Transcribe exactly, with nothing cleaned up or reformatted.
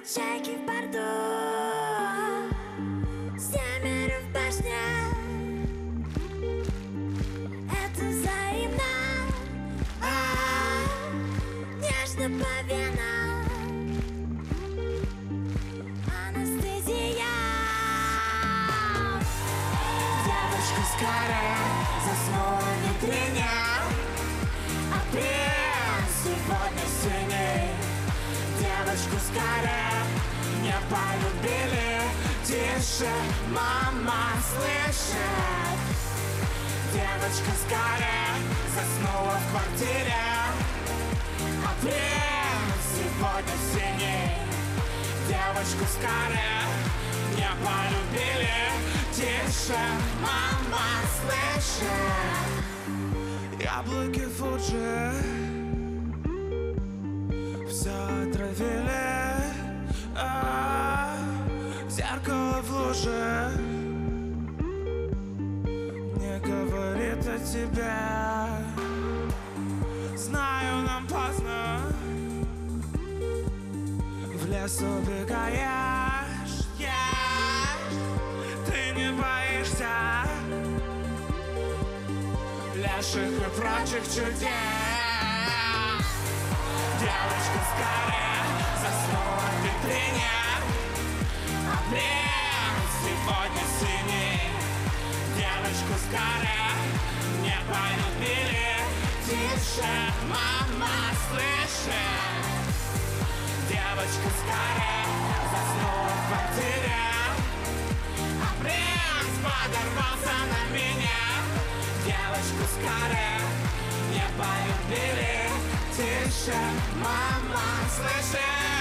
чайки в порту, семеро в башне. Это взаимно, а, нежно по венам. Анестезия. Девочка скорее заснула в витрине. Апрель сегодня синий. Девочку скорее не полюбили. Тише, мама слышит. Девочка скорее заснула в квартире. Апрель сегодня синий. Девочку скорее не полюбили. Тише, мама слышит. Яблоки Фуджи все отравили, а, зеркало в луже не говорит о тебе. Знаю, нам поздно, в лес убегаешь, yeah. Ты не боишься леших и прочих чудес. Девочка скорее заснула в витрине. Апрель сегодня синий. Девочку скорее не полюбили. Тише, мама слышит. Девочка скорее заснула в квартире. Апрель подорвался на меня. Девочку скорее не полюбили. Тише, мама слышит.